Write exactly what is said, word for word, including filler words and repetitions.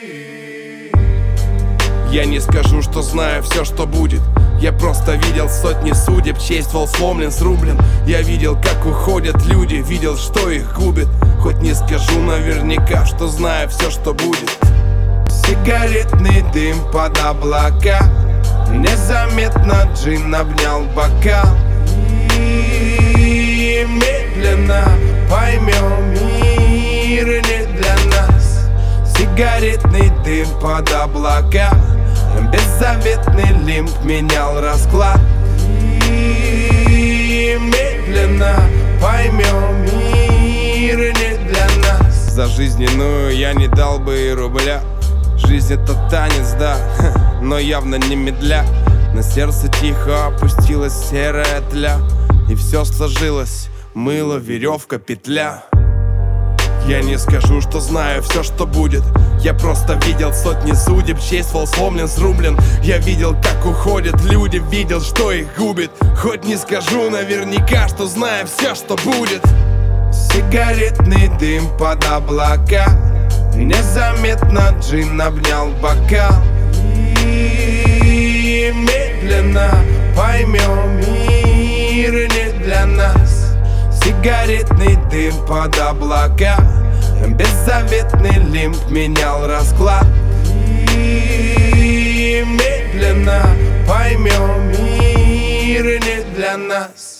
Я не скажу, что знаю все, что будет. Я просто видел сотни судеб, честь вол сломлен, срублен. Я видел, как уходят люди, видел, что их губит. Хоть не скажу наверняка, что знаю все, что будет. Сигаретный дым под облака, незаметно джин обнял бокал. И медленно поймем, мир не для нас. Сигаретный дым под облака, беззаветный лимб менял расклад. И медленно поймем, мир не для нас. За жизненную я не дал бы и рубля. Жизнь это танец, да, но явно не медля. На сердце тихо опустилась серая тля, и все сложилось, мыло, веревка, петля. Я не скажу, что знаю все, что будет. Я просто видел сотни судеб, честь вол сломлен, срублен. Я видел, как уходят люди, видел, что их губит. Хоть не скажу наверняка, что знаю все, что будет. Сигаретный дым под облака, незаметно джин обнял бокал. И медленно поймем, мир не для нас. Сигаретный дым под облака, беззаветный лимб менял расклад. И медленно поймем, мир не для нас.